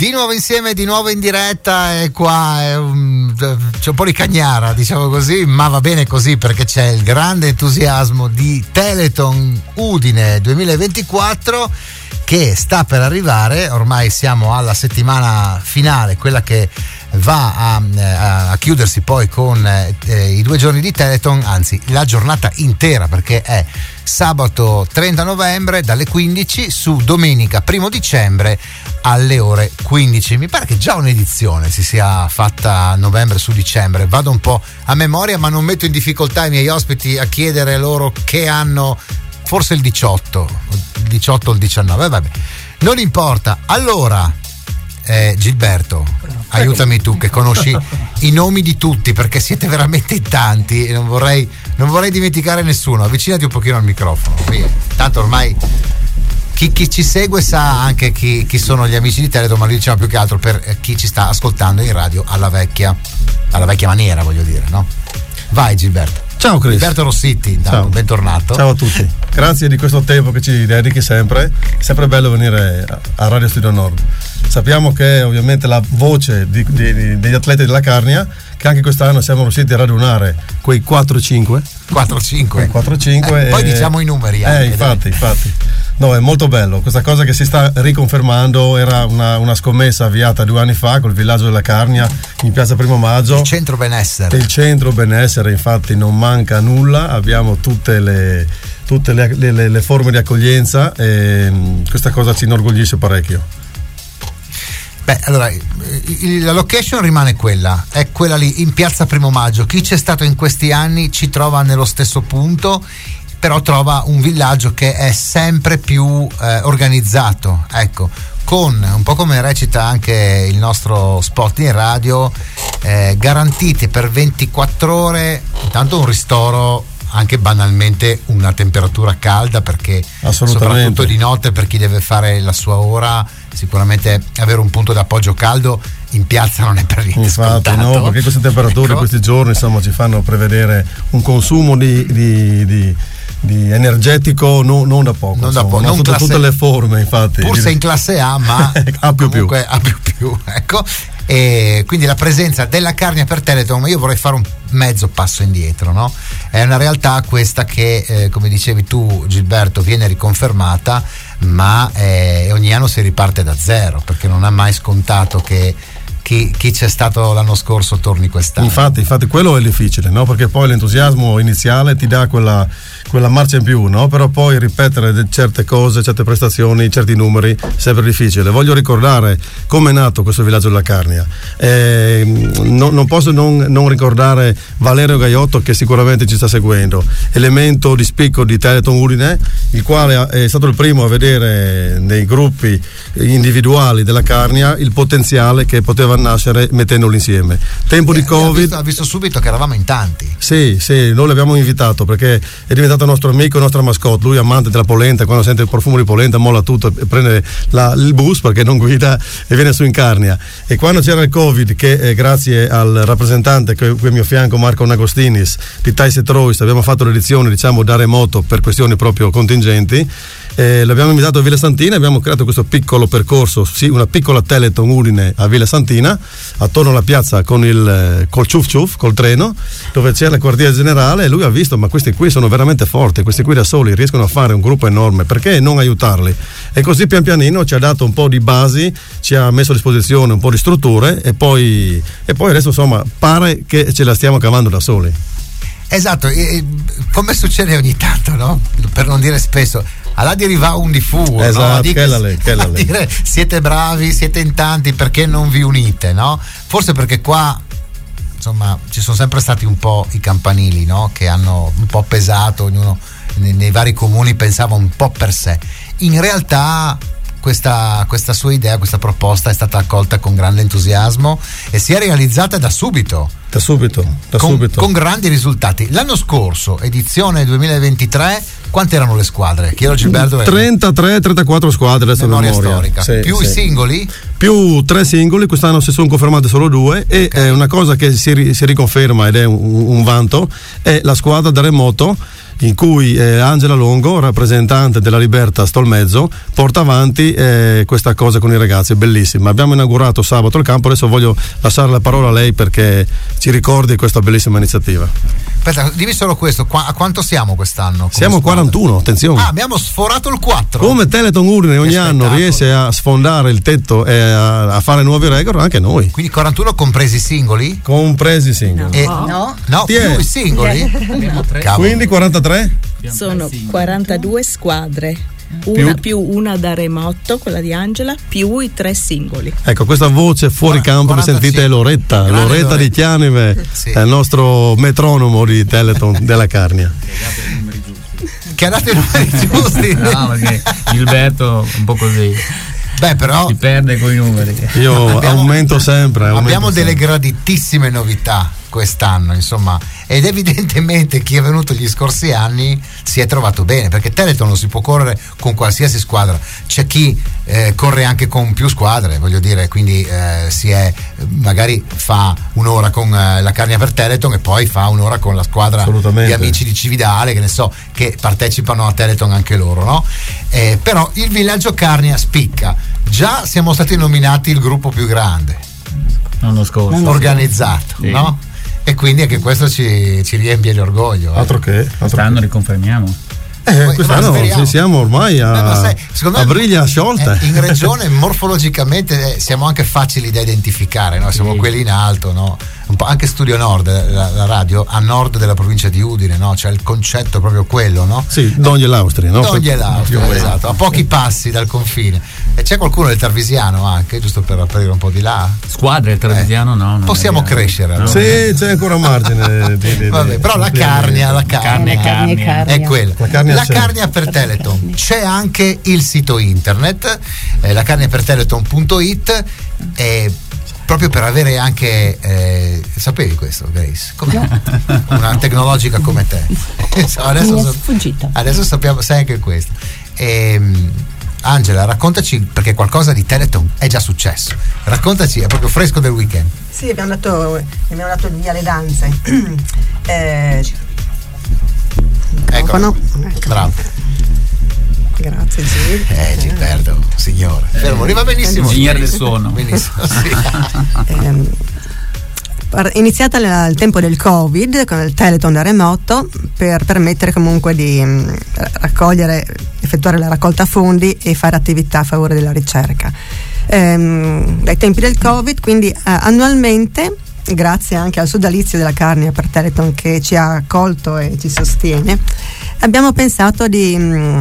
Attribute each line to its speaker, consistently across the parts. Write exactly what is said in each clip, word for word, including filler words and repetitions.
Speaker 1: Di nuovo insieme, di nuovo in diretta, e qua è un, c'è un po' di cagnara, diciamo così, ma va bene così perché c'è il grande entusiasmo di Telethon Udine duemilaventiquattro che sta per arrivare. Ormai siamo alla settimana finale, quella che va a, a, a chiudersi poi con eh, i due giorni di Telethon, anzi la giornata intera, perché è sabato trenta novembre dalle quindici su domenica primo dicembre alle ore quindici. Mi pare che già un'edizione si sia fatta a novembre su dicembre, vado un po' a memoria, ma non metto in difficoltà i miei ospiti a chiedere loro che anno, forse il diciotto, il diciotto o il diciannove, vabbè, non importa. Allora eh, Gilberto, aiutami tu che conosci i nomi di tutti, perché siete veramente in tanti e non vorrei, non vorrei dimenticare nessuno. Avvicinati un pochino al microfono, via. Tanto ormai chi, chi ci segue sa anche chi, chi sono gli amici di Telethon, ma lo diciamo più che altro per chi ci sta ascoltando in radio alla vecchia, alla vecchia maniera, voglio dire, no? Vai Gilberto.
Speaker 2: Ciao Chris.
Speaker 1: Gilberto Rossitti, intanto,
Speaker 2: ciao.
Speaker 1: Bentornato.
Speaker 2: Ciao a tutti. Grazie di questo tempo che ci dedichi sempre. È sempre bello venire a Radio Studio Nord. Sappiamo che ovviamente la voce di, di, degli atleti della Carnia, che anche quest'anno siamo riusciti a radunare quei quattro cinque
Speaker 1: quattro cinque
Speaker 2: quattro cinque
Speaker 1: eh, poi
Speaker 2: e,
Speaker 1: diciamo i numeri
Speaker 2: eh,
Speaker 1: anche,
Speaker 2: infatti, infatti. No, è molto bello questa cosa che si sta riconfermando. Era una, una scommessa avviata due anni fa col villaggio della Carnia in piazza Primo Maggio,
Speaker 1: il centro benessere.
Speaker 2: Il centro benessere, infatti non manca nulla, abbiamo tutte le tutte le, le, le forme di accoglienza e questa cosa ci inorgoglisce parecchio.
Speaker 1: Beh, allora la location rimane quella, è quella lì in piazza Primo Maggio. Chi c'è stato in questi anni ci trova nello stesso punto, però trova un villaggio che è sempre più eh, organizzato, ecco, con, un po' come recita anche il nostro spot in radio, eh, garantiti per ventiquattro ore intanto un ristoro, anche banalmente una temperatura calda, perché soprattutto di notte per chi deve fare la sua ora sicuramente avere un punto d'appoggio caldo in piazza non è per niente
Speaker 2: infatti
Speaker 1: scontato.
Speaker 2: No, perché queste temperature, ecco, questi giorni insomma ci fanno prevedere un consumo di, di, di, di energetico no, non da poco,
Speaker 1: non
Speaker 2: insomma,
Speaker 1: da poco,
Speaker 2: non
Speaker 1: non
Speaker 2: tutte,
Speaker 1: classe,
Speaker 2: tutte le forme, infatti
Speaker 1: pur sei in classe A, ma
Speaker 2: a più
Speaker 1: comunque
Speaker 2: più.
Speaker 1: a più più, ecco. E quindi la presenza della Carnia per Telethon, ma io vorrei fare un mezzo passo indietro, no? È una realtà questa che eh, come dicevi tu Gilberto viene riconfermata, ma eh, ogni anno si riparte da zero, perché non è mai scontato che chi, chi c'è stato l'anno scorso torni quest'anno.
Speaker 2: Infatti, infatti quello è difficile, no? Perché poi l'entusiasmo iniziale ti dà quella, quella marcia in più, no? Però poi ripetere certe cose, certe prestazioni, certi numeri è sempre difficile. Voglio ricordare come è nato questo villaggio della Carnia. Eh, non, non posso non, non ricordare Valerio Gaiotto, che sicuramente ci sta seguendo, elemento di spicco di Telethon Udine, il quale è stato il primo a vedere nei gruppi individuali della Carnia il potenziale che poteva nascere mettendoli insieme. Tempo eh, di Covid,
Speaker 1: ha visto, ha visto subito che eravamo in tanti.
Speaker 2: Sì, sì, noi l'abbiamo invitato perché è diventato nostro amico, nostra mascotte. Lui è amante della polenta, quando sente il profumo di polenta molla tutto e prende la, il bus perché non guida e viene su in Carnia. E quando c'era il Covid, che eh, grazie al rappresentante che qui a mio fianco, Marco Nagostinis di Thais e Trois, abbiamo fatto l'edizione diciamo da remoto per questioni proprio contingenti. Eh, l'abbiamo invitato a Villa Santina, abbiamo creato questo piccolo percorso, sì, una piccola Telethon Udine a Villa Santina, attorno alla piazza con il col ciuf ciuf, col treno, dove c'era il quartiere generale, e lui ha visto ma questi qui sono veramente forti, questi qui da soli riescono a fare un gruppo enorme, perché non aiutarli? E così pian pianino ci ha dato un po' di basi, ci ha messo a disposizione un po' di strutture e poi, e poi adesso insomma pare che ce la stiamo cavando da soli.
Speaker 1: Esatto, e, come succede ogni tanto, no? Per non dire spesso, allà di arriva un di fu,
Speaker 2: esatto,
Speaker 1: no? Di che,
Speaker 2: lei,
Speaker 1: a dire, siete bravi, siete in tanti, perché non vi unite, no? Forse perché qua insomma ci sono sempre stati un po' i campanili, no? Che hanno un po' pesato, ognuno nei, nei vari comuni pensava un po' per sé. In realtà questa, questa sua idea, questa proposta è stata accolta con grande entusiasmo e si è realizzata da subito.
Speaker 2: Da subito, da
Speaker 1: con,
Speaker 2: subito.
Speaker 1: Con grandi risultati. L'anno scorso, edizione duemilaventitré, quante erano le squadre? Chiedo Gilberto.
Speaker 2: trentatré trentaquattro squadre adesso
Speaker 1: memoria,
Speaker 2: memoria
Speaker 1: storica.
Speaker 2: Sì,
Speaker 1: più
Speaker 2: sì.
Speaker 1: i singoli?
Speaker 2: Più tre singoli, quest'anno si sono confermate solo due e okay. È una cosa che si, si riconferma ed è un, un vanto, è la squadra da remoto in cui eh, Angela Longo, rappresentante della Libertas Tolmezzo, porta avanti eh, questa cosa con i ragazzi, bellissima. Abbiamo inaugurato sabato il campo, adesso voglio lasciare la parola a lei perché ci ricordi questa bellissima iniziativa.
Speaker 1: Aspetta, dimmi solo questo, Qua, a quanto siamo quest'anno?
Speaker 2: Siamo quarantuno, attenzione.
Speaker 1: Ah, abbiamo sforato il quattro.
Speaker 2: Come Teleton Udine ogni
Speaker 1: Che
Speaker 2: anno
Speaker 1: spettacolo.
Speaker 2: riesce a sfondare il tetto e a, a fare nuovi record, anche noi.
Speaker 1: Quindi quarantuno compresi i singoli?
Speaker 2: Compresi i singoli.
Speaker 1: E,
Speaker 3: No.
Speaker 1: no,
Speaker 2: Chi è?
Speaker 1: più i singoli? Cavolo.
Speaker 2: Quindi quarantatré?
Speaker 3: Sono quarantadue squadre, una più, più una da remoto, quella di Angela, più i tre singoli.
Speaker 2: Ecco, questa voce fuori campo che sentite è Loretta,
Speaker 1: Grande
Speaker 2: Loretta
Speaker 1: Loretta.
Speaker 2: di Chianive,
Speaker 1: Sì.
Speaker 2: è il nostro metronomo di Teleton della Carnia.
Speaker 1: Che ha dato i numeri giusti.
Speaker 4: No, perché Gilberto un po' così
Speaker 1: Beh, però
Speaker 4: si perde coi numeri.
Speaker 2: Io
Speaker 1: Abbiamo-
Speaker 2: aumento sempre. aumento
Speaker 1: abbiamo delle
Speaker 2: sempre.
Speaker 1: graditissime novità quest'anno, insomma, ed evidentemente chi è venuto gli scorsi anni si è trovato bene, perché Teleton lo si può correre con qualsiasi squadra, c'è chi eh, corre anche con più squadre, voglio dire, quindi eh, si è magari fa un'ora con eh, la Carnia per Teleton e poi fa un'ora con la squadra
Speaker 2: Assolutamente.
Speaker 1: di amici di Cividale, che ne so, che partecipano a Teleton anche loro, no? Eh, però il villaggio Carnia spicca, già siamo stati nominati il gruppo più grande
Speaker 4: L'anno scorso.
Speaker 1: organizzato,
Speaker 4: Sì.
Speaker 1: no? E quindi anche questo ci, ci riempie di orgoglio. eh.
Speaker 2: Altro che. Altro
Speaker 4: Quest'anno riconfermiamo.
Speaker 2: che. Eh,
Speaker 1: Poi,
Speaker 2: quest'anno
Speaker 1: ma speriamo.
Speaker 2: sì, siamo ormai a,
Speaker 1: Beh, ma sai, secondo me,
Speaker 2: a briglia sciolta.
Speaker 1: eh, in regione morfologicamente eh, siamo anche facili da identificare, no? Siamo
Speaker 4: Sì.
Speaker 1: quelli in alto, no? Un po' anche Studio Nord, la, la radio a nord della provincia di Udine, no? Cioè il concetto è proprio quello, no?
Speaker 2: Sì, Doglie l'Austria, no?
Speaker 1: Toglie
Speaker 2: Più o
Speaker 1: l'Austria,
Speaker 2: meno.
Speaker 1: esatto, a pochi passi dal confine. E c'è qualcuno del Tarvisiano anche, giusto per aprire un po' di là?
Speaker 4: Squadre il Tarvisiano no. non
Speaker 1: Possiamo
Speaker 4: abbiamo.
Speaker 1: crescere,
Speaker 4: No.
Speaker 1: allora.
Speaker 2: Sì, c'è ancora margine di, di-
Speaker 1: Vabbè,
Speaker 2: di-
Speaker 1: però la
Speaker 2: di-
Speaker 1: carnia, la carnia,
Speaker 4: Carne, carne.
Speaker 3: carne.
Speaker 1: è quella.
Speaker 2: La carnia c'è.
Speaker 1: carnia per Teleton. C'è anche il sito internet, eh, la carnia per teleton punto it, eh, proprio per avere anche eh, sapevi questo, Grace? Come una tecnologica come te. adesso,
Speaker 3: Mi è
Speaker 1: sa-
Speaker 3: sfuggito.
Speaker 1: adesso sappiamo, sai anche questo. Ehm, Angela, raccontaci, perché qualcosa di Teleton è già successo. Raccontaci, è proprio fresco del weekend.
Speaker 5: Sì, abbiamo dato, abbiamo dato il via alle danze. eh,
Speaker 1: Ecco,
Speaker 5: microfono. Ecco.
Speaker 1: bravo.
Speaker 5: Grazie Gil.
Speaker 1: Eh, Gilberto, signore. Fermo, arriva benissimo.
Speaker 4: Ingegnere del suono.
Speaker 1: Benissimo, sì.
Speaker 5: Ehm, par- iniziata la- il tempo del Covid con il Teleton da remoto per permettere comunque di mh, raccogliere, effettuare la raccolta fondi e fare attività a favore della ricerca. Ehm, dai tempi del Covid, quindi eh, annualmente, grazie anche al sodalizio della Carnia per Teleton che ci ha accolto e ci sostiene, abbiamo pensato di mh,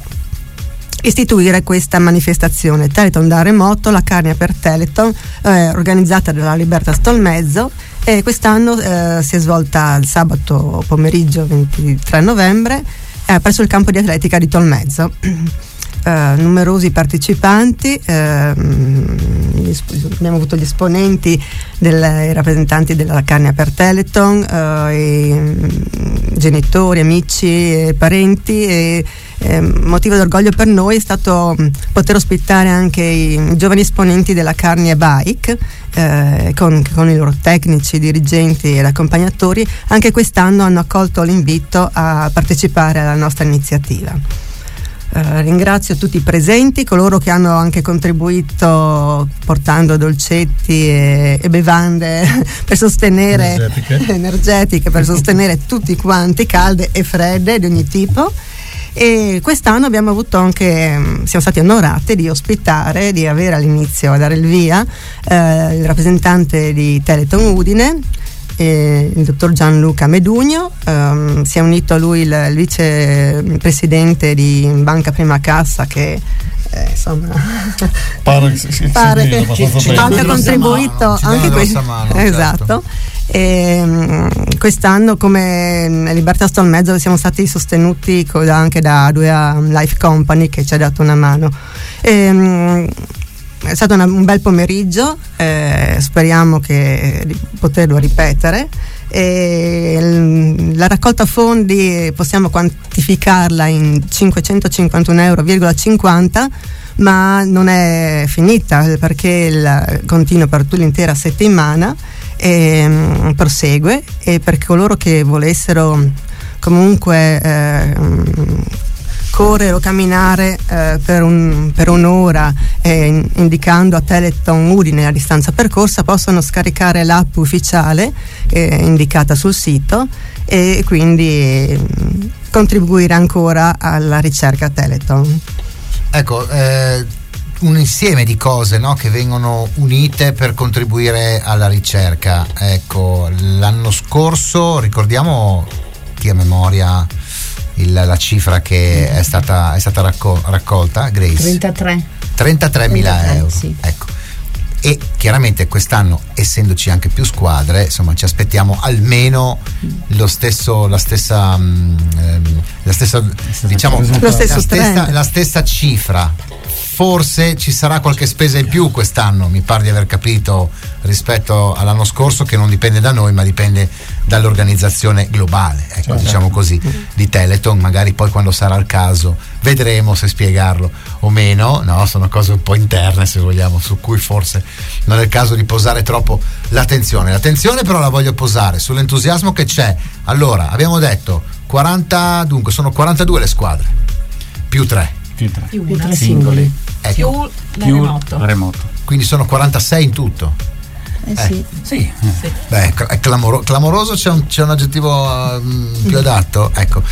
Speaker 5: istituire questa manifestazione Teleton da remoto, la Carnia per Teleton, eh, organizzata dalla Libertas Tolmezzo, e quest'anno eh, si è svolta il sabato pomeriggio ventitré novembre eh, presso il campo di atletica di Tolmezzo. Eh, numerosi partecipanti, ehm, gli esp- abbiamo avuto gli esponenti, del, i rappresentanti della Carnia per Teleton, eh, i mm, genitori, amici e parenti, e eh, motivo d'orgoglio per noi è stato mh, poter ospitare anche i giovani esponenti della Carnia Bike, eh, con, con i loro tecnici, dirigenti ed accompagnatori. Anche quest'anno hanno accolto l'invito a partecipare alla nostra iniziativa. Uh, ringrazio tutti i presenti, coloro che hanno anche contribuito portando dolcetti e, e bevande per sostenere
Speaker 2: Energetiche.
Speaker 5: energetiche per sostenere tutti quanti, calde e fredde di ogni tipo. E quest'anno abbiamo avuto anche, siamo stati onorati di ospitare, di avere all'inizio, a dare il via, eh, il rappresentante di Teleton Udine, eh, il dottor Gianluca Medugno. Um, si è unito a lui il, il vicepresidente di Banca Prima Cassa, che eh, insomma
Speaker 2: Pare, sì, sì,
Speaker 5: pare
Speaker 2: sì,
Speaker 5: che
Speaker 2: abbastanza
Speaker 1: ci- ci
Speaker 2: bene.
Speaker 1: dà
Speaker 5: abbia
Speaker 1: una grossa
Speaker 5: contribuito
Speaker 1: mano, ci dà
Speaker 5: anche
Speaker 1: una
Speaker 5: questo,
Speaker 1: grossa mano,
Speaker 5: esatto.
Speaker 1: certo.
Speaker 5: E, mh, quest'anno come mh, Libertas Tolmezzo siamo stati sostenuti co- da- anche da due um, Life Company che ci ha dato una mano. E, mh, è stato una- un bel pomeriggio, eh, speriamo che, di poterlo ripetere. E l- la raccolta fondi possiamo quantificarla in cinquecentocinquantuno euro virgola cinquanta, ma non è finita, perché il, continua per tutta l'intera settimana e um, prosegue, e per coloro che volessero comunque eh, correre o camminare eh, per, un, per un'ora eh, in, indicando a Teleton Udine la distanza percorsa, possono scaricare l'app ufficiale eh, indicata sul sito e quindi eh, contribuire ancora alla ricerca Teleton.
Speaker 1: Ecco, eh, un insieme di cose, no, che vengono unite per contribuire alla ricerca. Ecco, l'anno scorso, ricordiamo chi a memoria il, la cifra che è stata, è stata raccol- raccolta, Grace?
Speaker 6: trentatré
Speaker 1: trentatremila euro.
Speaker 6: Sì.
Speaker 1: Ecco. E chiaramente quest'anno, essendoci anche più squadre, insomma, ci aspettiamo almeno lo stesso, la stessa, mh, la stessa, diciamo,
Speaker 5: lo stesso
Speaker 1: la stessa, la stessa cifra. Forse ci sarà qualche spesa in più quest'anno, mi pare di aver capito, rispetto all'anno scorso, che non dipende da noi ma dipende dall'organizzazione globale, ecco, certo. Diciamo così, di Teleton. Magari poi quando sarà il caso vedremo se spiegarlo o meno, no, sono cose un po' interne, se vogliamo, su cui forse non è il caso di posare troppo l'attenzione. L'attenzione però la voglio posare sull'entusiasmo che c'è. Allora, abbiamo detto quaranta, dunque sono quarantadue le squadre, più tre.
Speaker 4: Più tre,
Speaker 3: più
Speaker 6: Più
Speaker 3: una
Speaker 6: tre
Speaker 4: singoli.
Speaker 1: Ecco.
Speaker 3: più da
Speaker 4: Più
Speaker 3: remoto.
Speaker 4: remoto.
Speaker 1: Quindi sono quarantasei in tutto.
Speaker 6: Eh,
Speaker 1: Eh.
Speaker 6: sì.
Speaker 4: Sì.
Speaker 1: Beh, è clamoro- clamoroso, c'è un, c'è un aggettivo um, più adatto, ecco.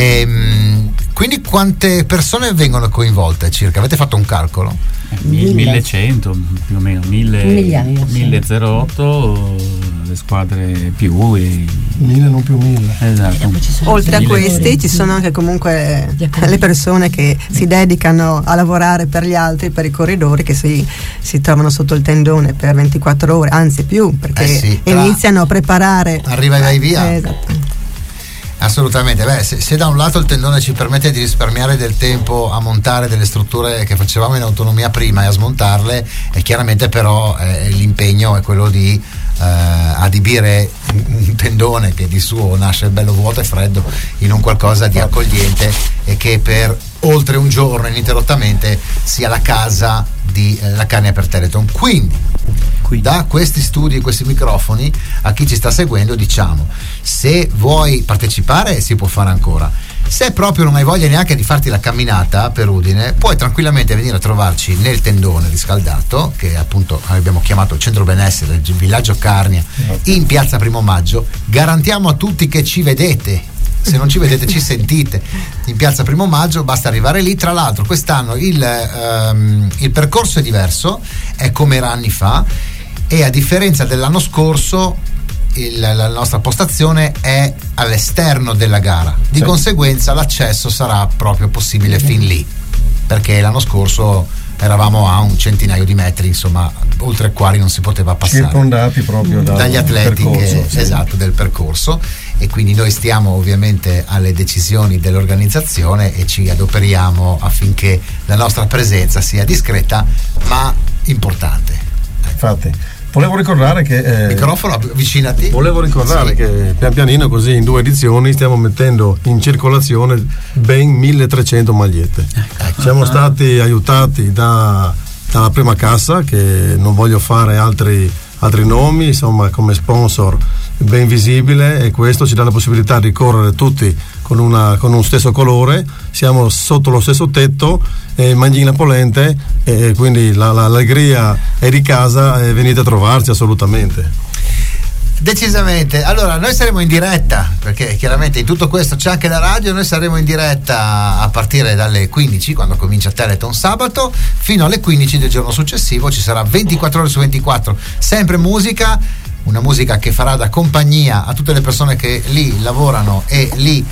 Speaker 1: Ehm, quindi quante persone vengono coinvolte circa? Avete fatto un calcolo?
Speaker 6: Mille.
Speaker 4: millecento più o meno, mille,
Speaker 6: Un migliaio, sì.
Speaker 4: mille zero otto le squadre più e,
Speaker 2: Mille non più mille.
Speaker 4: esatto.
Speaker 5: Oltre a
Speaker 4: Mille
Speaker 5: questi
Speaker 4: euro.
Speaker 5: ci sono anche comunque
Speaker 6: Gli accanti.
Speaker 5: le persone che si dedicano a lavorare per gli altri, per i corridori che si, si trovano sotto il tendone per ventiquattro ore, anzi più, perché
Speaker 1: Eh sì, tra-
Speaker 5: iniziano a preparare.
Speaker 1: Arriva e vai via.
Speaker 5: Eh, esatto.
Speaker 1: Assolutamente. Beh, se, se da un lato il tendone ci permette di risparmiare del tempo a montare delle strutture che facevamo in autonomia prima e a smontarle, e chiaramente però eh, l'impegno è quello di eh, adibire un tendone che di suo nasce bello vuoto e freddo in un qualcosa di accogliente e che per oltre un giorno ininterrottamente sia la casa di eh, la Carnia per Teleton. Quindi da questi studi e questi microfoni a chi ci sta seguendo diciamo: se vuoi partecipare si può fare ancora, se proprio non hai voglia neanche di farti la camminata per Udine, puoi tranquillamente venire a trovarci nel tendone riscaldato, che appunto abbiamo chiamato il centro benessere del villaggio Carnia, in piazza Primo Maggio. Garantiamo a tutti che ci vedete, se non ci vedete ci sentite, in piazza Primo Maggio, basta arrivare lì. Tra l'altro quest'anno il, um, il percorso è diverso, è come era anni fa, e a differenza dell'anno scorso il, la nostra postazione è all'esterno della gara, di
Speaker 2: sì.
Speaker 1: conseguenza l'accesso sarà proprio possibile fin lì, perché l'anno scorso eravamo a un centinaio di metri, insomma, oltre i quali non si poteva passare,
Speaker 2: circondati proprio da,
Speaker 1: dagli atleti
Speaker 2: percorso,
Speaker 1: che,
Speaker 2: sì.
Speaker 1: esatto, del percorso. E quindi noi stiamo ovviamente alle decisioni dell'organizzazione e ci adoperiamo affinché la nostra presenza sia discreta ma importante.
Speaker 2: Infatti volevo ricordare che eh,
Speaker 1: Microfono avvicinati.
Speaker 2: volevo ricordare
Speaker 1: Sì.
Speaker 2: che pian pianino, così in due edizioni, stiamo mettendo in circolazione ben milletrecento magliette.
Speaker 1: Ecco.
Speaker 2: Siamo stati aiutati da, dalla Prima Cassa, che non voglio fare altri, altri nomi, insomma, come sponsor ben visibile, e questo ci dà la possibilità di correre tutti con, una, con un stesso colore. Siamo sotto lo stesso tetto, eh, Manghina Polente, e quindi la, la, l'allegria è di casa, e venite a trovarci assolutamente.
Speaker 1: Decisamente. Allora noi saremo in diretta, perché chiaramente in tutto questo c'è anche la radio. Noi saremo in diretta a partire dalle quindici, quando comincia Teleton sabato, fino alle quindici del giorno successivo. Ci sarà ventiquattro ore su ventiquattro sempre musica, una musica che farà da compagnia a tutte le persone che lì lavorano e lì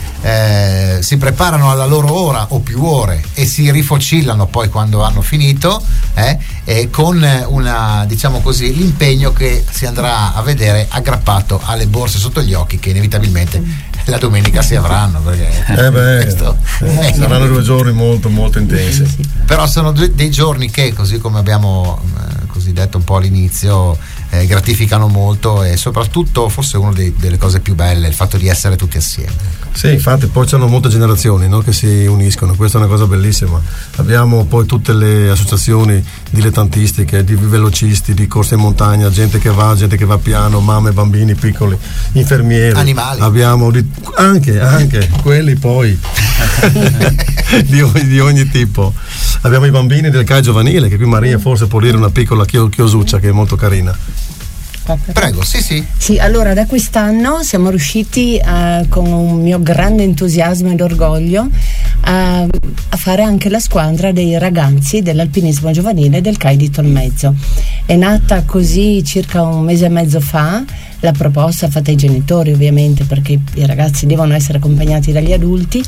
Speaker 1: eh, si preparano alla loro ora o più ore e si rifocillano poi quando hanno finito, eh, e con una, diciamo così, l'impegno che si andrà a vedere aggrappato alle borse sotto gli occhi, che inevitabilmente la domenica si avranno, perché
Speaker 2: Eh beh,
Speaker 1: questo,
Speaker 2: eh,
Speaker 1: eh,
Speaker 2: saranno due giorni molto molto intensi.
Speaker 1: però sono due, dei giorni che, così come abbiamo eh, così detto un po' all'inizio, eh, gratificano molto, e soprattutto forse una delle cose più belle è il fatto di essere tutti assieme.
Speaker 2: Sì, infatti poi c'hanno molte generazioni, no, che si uniscono, questa è una cosa bellissima. Abbiamo poi tutte le associazioni dilettantistiche, di velocisti, di corse in montagna, gente che va, gente che va piano, mamme, bambini piccoli, infermieri,
Speaker 1: animali.
Speaker 2: Abbiamo di, anche, anche quelli poi di, ogni, di ogni tipo. Abbiamo i bambini del C A I giovanile, che qui Maria forse può dire una piccola chiosuccia che è molto carina.
Speaker 1: Prego, sì, sì.
Speaker 6: Sì, allora da quest'anno siamo riusciti uh, con un mio grande entusiasmo ed orgoglio a, a fare anche la squadra dei ragazzi dell'alpinismo giovanile del C A I di Tolmezzo. È nata così circa un mese e mezzo fa, la proposta fatta ai genitori ovviamente, perché i ragazzi devono essere accompagnati dagli adulti,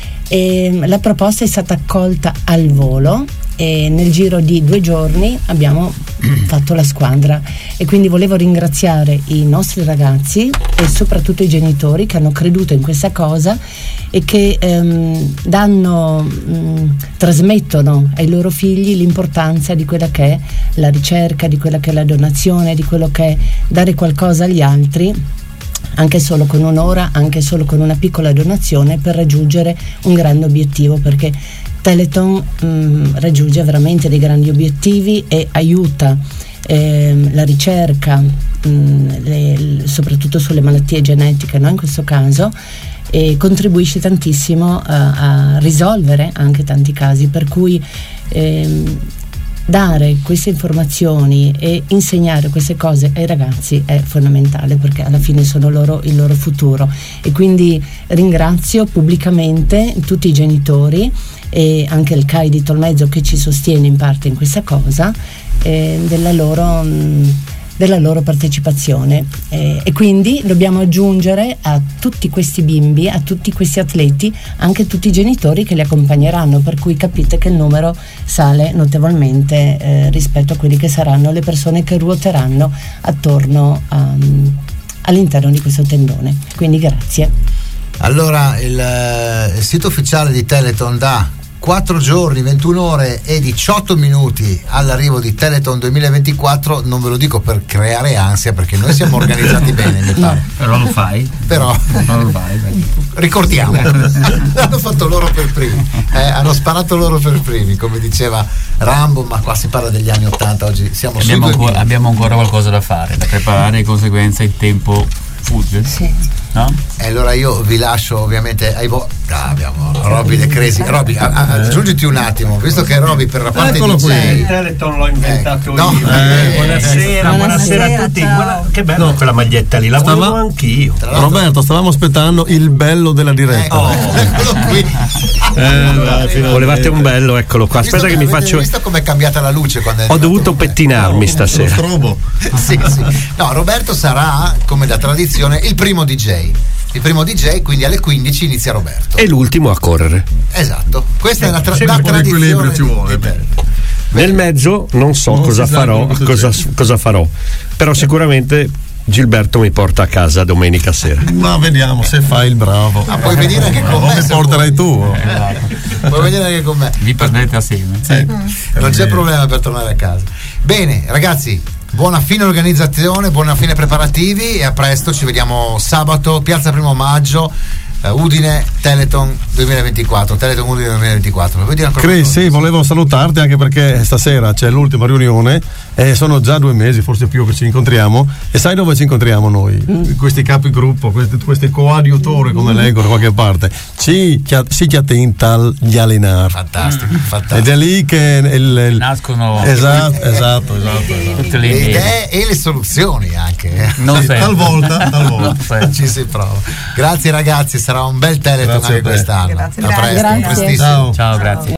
Speaker 6: e la proposta è stata accolta al volo e nel giro di due giorni abbiamo fatto la squadra, e quindi volevo ringraziare i nostri ragazzi e soprattutto i genitori che hanno creduto in questa cosa e che ehm, danno mh, trasmettono ai loro figli l'importanza di quella che è la ricerca, di quella che è la donazione, di quello che è dare qualcosa agli altri, anche solo con un'ora, anche solo con una piccola donazione, per raggiungere un grande obiettivo, perché Telethon mh, raggiunge veramente dei grandi obiettivi e aiuta eh, la ricerca, mh, le, soprattutto sulle malattie genetiche, no? In questo caso, e contribuisce tantissimo a, a risolvere anche tanti casi, per cui ehm, dare queste informazioni e insegnare queste cose ai ragazzi è fondamentale, perché alla fine sono loro il loro futuro. E quindi ringrazio pubblicamente tutti i genitori e anche il C A I di Tolmezzo, che ci sostiene in parte in questa cosa, eh, della loro mh, della loro partecipazione, eh, e quindi dobbiamo aggiungere a tutti questi bimbi, a tutti questi atleti, anche tutti i genitori che li accompagneranno, per cui capite che il numero sale notevolmente eh, rispetto a quelli che saranno le persone che ruoteranno attorno a, all'interno di questo tendone. Quindi grazie.
Speaker 1: Allora il, il sito ufficiale di Telethon dà quattro giorni, ventuno ore e diciotto minuti all'arrivo di Telethon duemilaventiquattro. Non ve lo dico per creare ansia, perché noi siamo organizzati bene, mi pare.
Speaker 4: Però lo fai.
Speaker 1: Però
Speaker 4: non lo fai.
Speaker 1: Ricordiamo, hanno fatto loro per primi, eh, hanno sparato loro per primi, come diceva Rambo, ma qua si parla degli anni ottanta, oggi siamo
Speaker 4: abbiamo
Speaker 1: su
Speaker 4: ancora, abbiamo ancora qualcosa da fare, da preparare, di conseguenza il tempo fugge.
Speaker 6: Sì.
Speaker 4: No?
Speaker 1: E allora io vi lascio ovviamente ai vo- ah, abbiamo Roby De Cresi. Roby, a- a- aggiungiti un attimo, visto che Roby per la parte
Speaker 2: Eccolo
Speaker 1: di
Speaker 2: qui.
Speaker 7: Il Telethon l'ho inventato
Speaker 1: Eh, no.
Speaker 7: io.
Speaker 1: Eh,
Speaker 7: buonasera, buonasera,
Speaker 6: buonasera
Speaker 7: a tutti.
Speaker 6: ciao.
Speaker 7: Guarda, che bello quella maglietta lì, la
Speaker 2: Stava-
Speaker 7: volevo anch'io.
Speaker 1: tra l'altro-
Speaker 2: Roberto, stavamo aspettando il bello della diretta.
Speaker 1: Ecco, eccolo qui.
Speaker 2: Eh, dai, finalmente.
Speaker 7: Volevate un bello, eccolo qua.
Speaker 1: Visto
Speaker 7: Aspetta che mi
Speaker 1: avete
Speaker 7: faccio.
Speaker 1: visto com'è cambiata la luce quando è
Speaker 7: Ho
Speaker 1: entrato
Speaker 7: dovuto
Speaker 1: Roberto?
Speaker 7: pettinarmi
Speaker 2: Lo
Speaker 7: stasera.
Speaker 2: strobo.
Speaker 1: Sì, sì. No, Roberto sarà, come da tradizione, il primo D J. Il primo D J, quindi alle quindici inizia Roberto.
Speaker 7: E l'ultimo a correre.
Speaker 1: Esatto. Questa è la, tra-
Speaker 2: Sì,
Speaker 1: la
Speaker 2: un po' di
Speaker 1: tradizione.
Speaker 2: equilibrio ci vuole.
Speaker 1: di-
Speaker 7: Nel mezzo non so
Speaker 2: Non
Speaker 7: cosa
Speaker 2: si sa
Speaker 7: farò,
Speaker 2: cosa
Speaker 7: cosa,
Speaker 2: succede.
Speaker 7: cosa farò. Però sicuramente Gilberto mi porta a casa domenica sera.
Speaker 2: Ma vediamo se fai il bravo.
Speaker 1: Ah, puoi venire anche con
Speaker 2: Ma
Speaker 1: me.
Speaker 2: mi
Speaker 1: se
Speaker 2: porterai
Speaker 1: vuoi.
Speaker 2: tu.
Speaker 1: Puoi venire anche con me.
Speaker 4: Vi perdete assieme.
Speaker 2: Sì.
Speaker 1: Non c'è problema per tornare a casa. Bene, ragazzi, buona fine organizzazione, buona fine preparativi, e a presto. Ci vediamo sabato, Piazza Primo Maggio, eh, Udine, Telethon duemilaventiquattro. Telethon Udine duemilaventiquattro. Vuoi dire ancora
Speaker 2: Chris,
Speaker 1: qualcosa?
Speaker 2: sì, volevo salutarti anche perché stasera c'è l'ultima riunione e sono già due mesi, forse più, che ci incontriamo. E sai dove ci incontriamo noi?
Speaker 1: Mm.
Speaker 2: Questi capigruppo, questi, questi coadiutori, come leggo da qualche parte. Ci, si chiatintal gli allenare.
Speaker 1: Fantastico,
Speaker 2: Ed
Speaker 1: fantastico.
Speaker 2: è lì che il, il-
Speaker 4: Nascono
Speaker 2: esatto, esatto, esatto, esatto.
Speaker 4: tutte
Speaker 1: Le
Speaker 4: le idee.
Speaker 1: idee e le soluzioni anche.
Speaker 4: Non
Speaker 2: Sì,
Speaker 4: sempre.
Speaker 2: talvolta, talvolta.
Speaker 4: Non sempre.
Speaker 1: Ci si prova. Grazie ragazzi, sarà un bel Telethon
Speaker 2: Grazie
Speaker 1: anche
Speaker 2: a te.
Speaker 1: quest'anno.
Speaker 5: Grazie.
Speaker 1: A presto,
Speaker 6: Grazie.
Speaker 1: prestissimo.
Speaker 2: Ciao.
Speaker 4: Ciao, grazie.